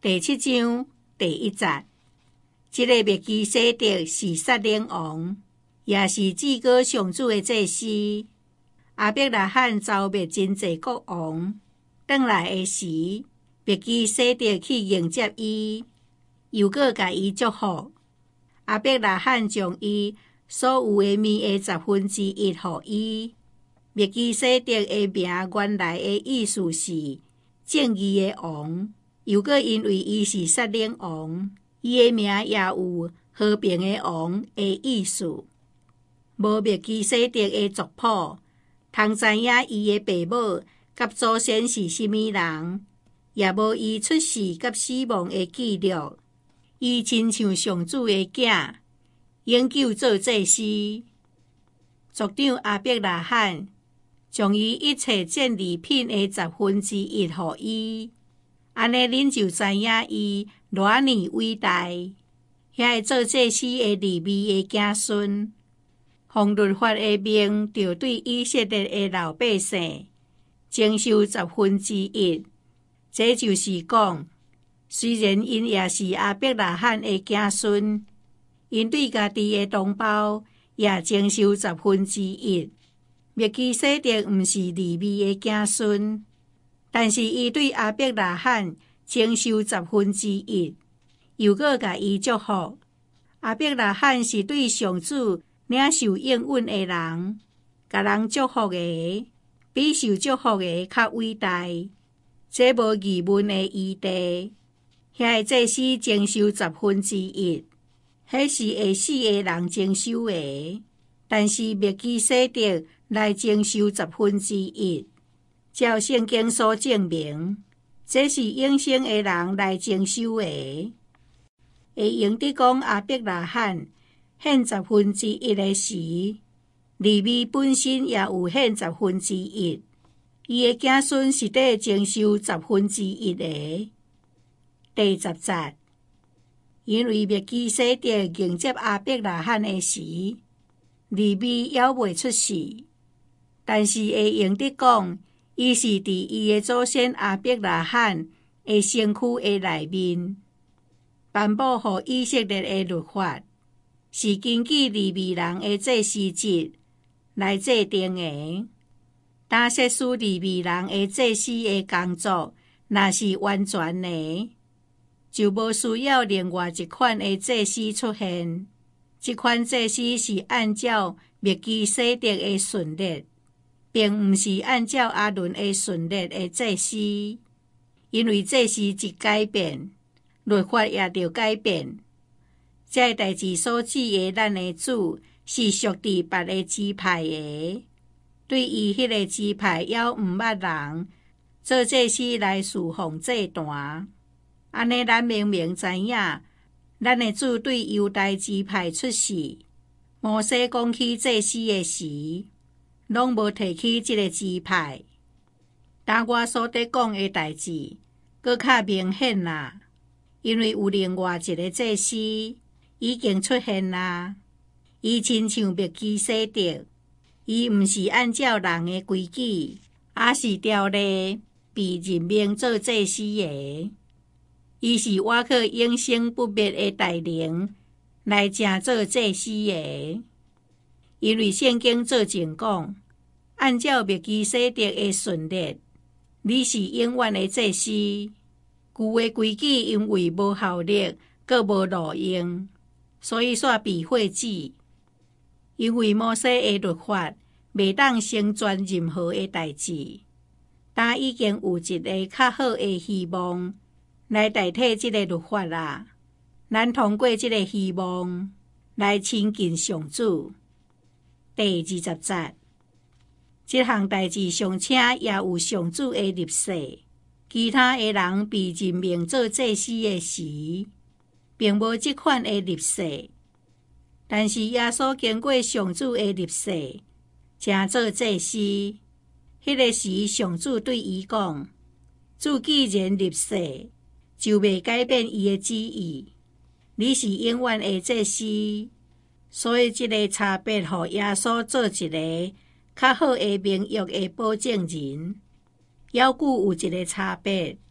第7章第1节，这个灭基洗德是撒冷王，也是至高上主的祭司。亚伯拉罕遭灭真济国王，转来的时，灭基洗德去迎接伊，又搁甲伊祝福。亚伯拉罕将伊所有的面的1/10予伊。灭基洗德的名原来的意思是正义的王，又搁因为伊是撒冷王，伊的名也有和平的王的意思。无灭基洗德的族谱，通知影伊的父母甲祖先是甚物人，也无伊出世甲死亡的记录。伊亲像上主的囝，永久做祭司。族长亚伯拉罕将伊一切战利品的1/10予伊，安尼恁就知影伊偌尼伟大。遐做祭司的利未的子孙，奉律法的命，就对以色列的老百姓征收1/10。这就是讲，虽然因也是亚伯拉罕的子孙，因对家己的同胞也征收1/10。灭基洗德毋是利未的子孙，但是伊对亚伯拉罕征收1/10，又搁甲伊祝福。亚伯拉罕是对上主领受应允的人，甲人祝福的，比受祝福的较伟大。这无疑问的议题。遐祭司征收1/10，迄是会死的人征收的，但是灭基洗德来征收1/10，照圣经所证明，这是永生的人来征收的。会用得讲亚伯拉罕献1/10的时，利未本身也有献1/10，伊的子孙是得征收1/10的。第10节，因为灭基洗德迎接亚伯拉罕的时，利未还未出世，但是会用得讲，伊是伫伊的祖先亚伯拉罕的身躯的内面，颁布予以色列的律法，是根据利未人的祭司制来制定的。当设施利未人的祭司的工作若是完全的，就无需要另外一款的祭司出现。这款祭司是按照灭基洗德的顺列，并毋是按照阿伦的顺列的祭司。因为祭司一改变，律法也着改变。这代志所指的咱的主是属伫别个支派的，对伊迄个支派还毋捌人做祭司来侍奉祭坛。安尼咱明明知影，咱的主对犹大支派出世，摩西讲起祭司的时，拢无提起这个支派。但我所得讲的代志，搁较明显啦，因为有另外一个祭司已经出现啦。伊亲像灭基洗德，伊毋是按照人的规矩，也是条例被任命做祭司的。伊是挖靠永生不灭的大能来正做祭司的。因为圣经做前讲，按照灭基洗德的顺列，你是永远的祭司。旧的规矩因为无效力，阁无路用，所以煞被废止。因为摩西的律法袂当成全任何的代志，但已经有一个较好的希望来代替这个律法啦。咱通过这个希望来亲近上主。第20节，这项代志尚且也有上主的立誓，其他的人被任命做祭司的时，并无这款的立誓。但是耶稣经过上主的立誓，正做祭司。迄个时，上主对伊讲：主既然立誓，就袂改变伊的旨意。你是永远的祭司，所以这个差别，予耶稣做一个较好的名誉的保证人。还佫有一个差别，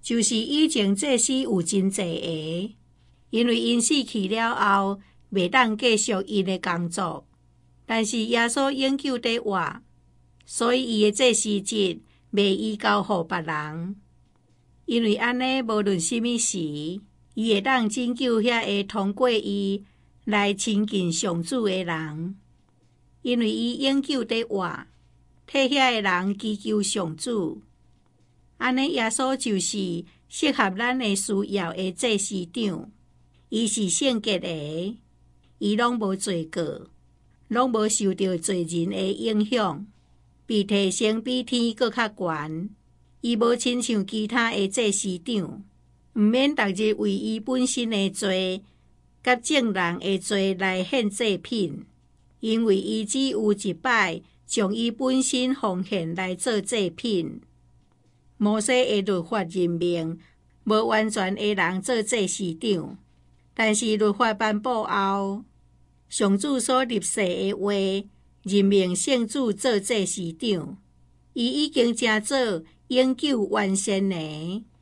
就是以前祭司有真侪个，因为因死去了后，袂当继续伊的工作。但是耶稣永久地活，所以伊的祭司职袂移交予别人。因为安尼，无论什么时，伊会当拯救遐会通过伊来亲近上主的人。因为伊永久地活，替遐个人祈求上主。安尼，耶稣就是适合咱的需要的祭司长。伊是圣洁的，伊拢无罪过，拢无受到罪人的影响，被提升比天搁较悬。伊无亲像其他的祭司长，毋免逐日为伊本身的罪甲众人的罪来献祭品，因为伊只有一摆将伊本身奉献来做祭品。摩西的律法任命无完全的人做祭司长，但是律法颁布后，上主所立誓的话，任命圣主做祭司长，伊已经成做永久完善的。